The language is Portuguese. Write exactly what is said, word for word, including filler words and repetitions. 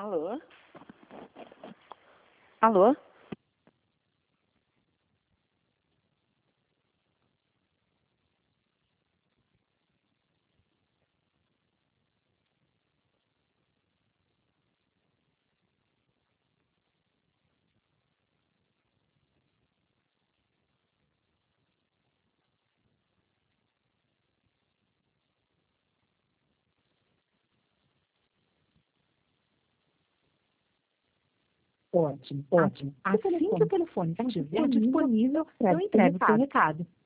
Alô? Alô? Ótimo, ótimo. Assim que o telefone estiver disponível, eu entrego o seu recado.